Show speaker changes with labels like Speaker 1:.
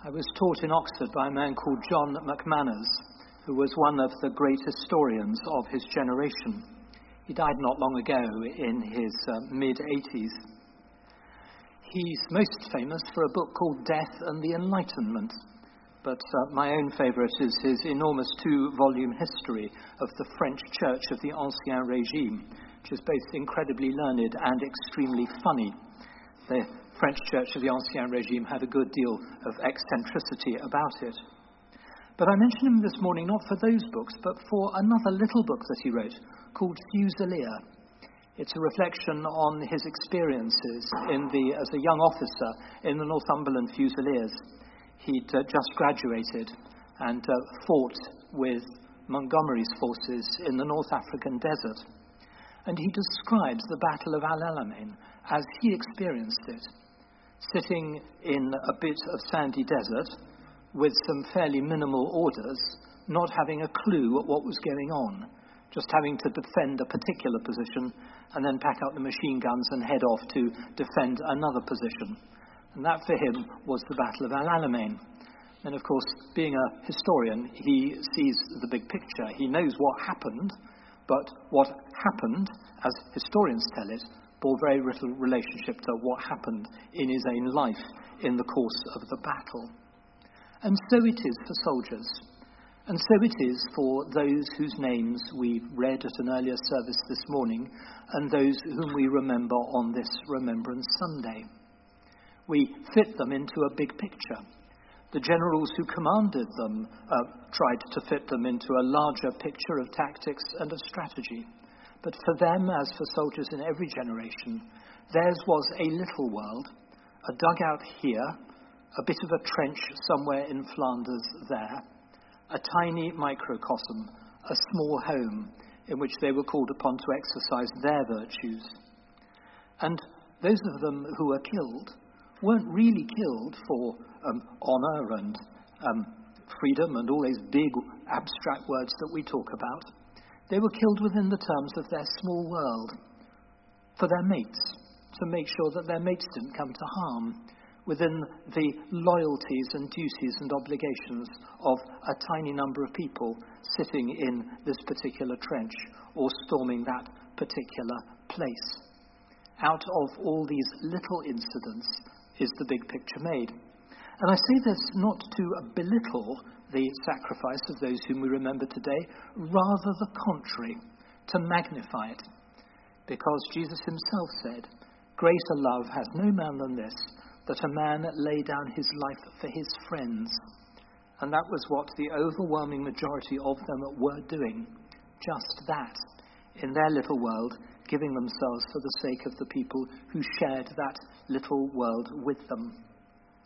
Speaker 1: I was taught in Oxford by a man called John McManus, who was one of the great historians of his generation. He died not long ago in his mid-80s. He's most famous for a book called Death and the Enlightenment, but my own favourite is his enormous 2-volume history of the French Church of the Ancien Régime, which is both incredibly learned and extremely funny. The French Church of the Ancien Régime had a good deal of eccentricity about it. But I mention him this morning not for those books, but for another little book that he wrote called Fusilier. It's a reflection on his experiences as a young officer in the Northumberland Fusiliers. He'd just graduated and fought with Montgomery's forces in the North African desert. And he describes the Battle of El Alamein as he experienced it, sitting in a bit of sandy desert with some fairly minimal orders, not having a clue at what was going on, just having to defend a particular position and then pack up the machine guns and head off to defend another position. And that for him was the Battle of El Alamein. And of course, being a historian, he sees the big picture. He knows what happened, but what happened, as historians tell it, bore very little relationship to what happened in his own life in the course of the battle. And so it is for soldiers. And so it is for those whose names we read at an earlier service this morning, and those whom we remember on this Remembrance Sunday. We fit them into a big picture. The generals who commanded them tried to fit them into a larger picture of tactics and of strategy. But for them, as for soldiers in every generation, theirs was a little world, a dugout here, a bit of a trench somewhere in Flanders there, a tiny microcosm, a small home in which they were called upon to exercise their virtues. And those of them who were killed weren't really killed for honour and freedom and all those big abstract words that we talk about. They were killed within the terms of their small world, for their mates, to make sure that their mates didn't come to harm, within the loyalties and duties and obligations of a tiny number of people sitting in this particular trench or storming that particular place. Out of all these little incidents is the big picture made. And I say this not to belittle the sacrifice of those whom we remember today, rather the contrary, to magnify it. Because Jesus himself said, "Greater love has no man than this, that a man lay down his life for his friends." And that was what the overwhelming majority of them were doing. Just that, in their little world, giving themselves for the sake of the people who shared that little world with them.